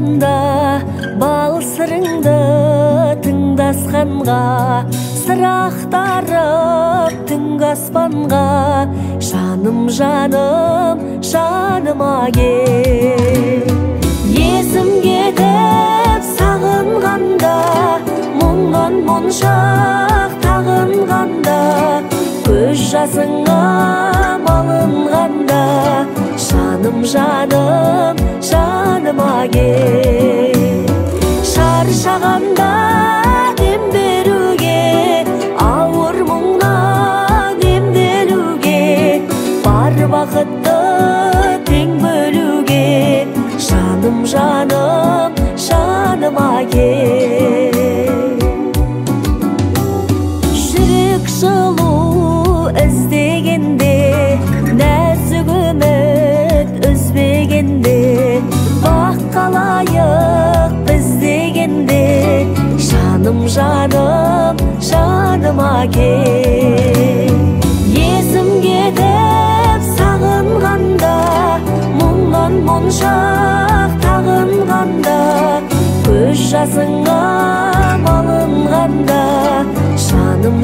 шағымда бал сырыңды тыңдасқанға, сырақтарып түнгі аспанға, жаным жаныма кел. Есім кетіп сағынғанда, мұңнан моншақ тағынғанда, көз жасыңа малынғанда, жаным жаныма кел. Шаршағанда дем беруге, ауыр мұңнан емделуге, бар бақытты тең бөлуге, жаным жаныма кел. Жүрек жылу іздегенде, нәзік үміт үзбегенде, бақ қалайық біз дегенде, жаным жаныма кел. Есім кетіп сағынғанда, мұңнан моншақ тағынғанда, көз жасыңа малынғанда, жаным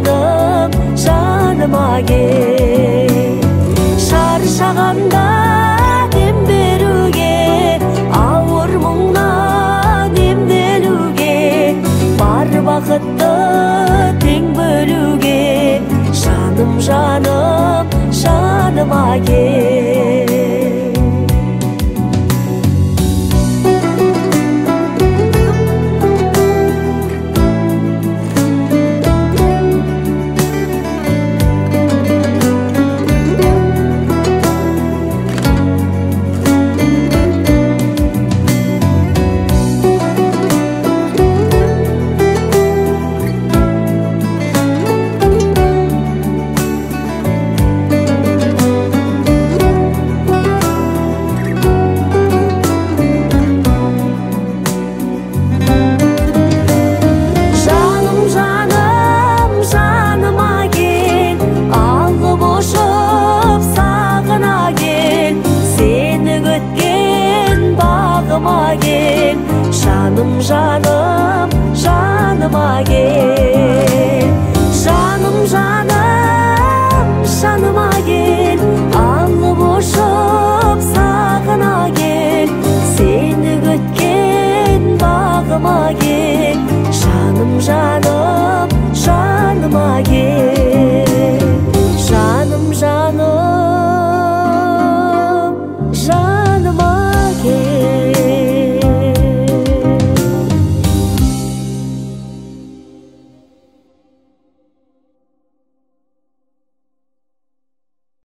жаныма кел. Шаршағанда дем беруге, ауыр мұңнан емделуге, бар бақытты тең бөлуге, жаным жаныма кел.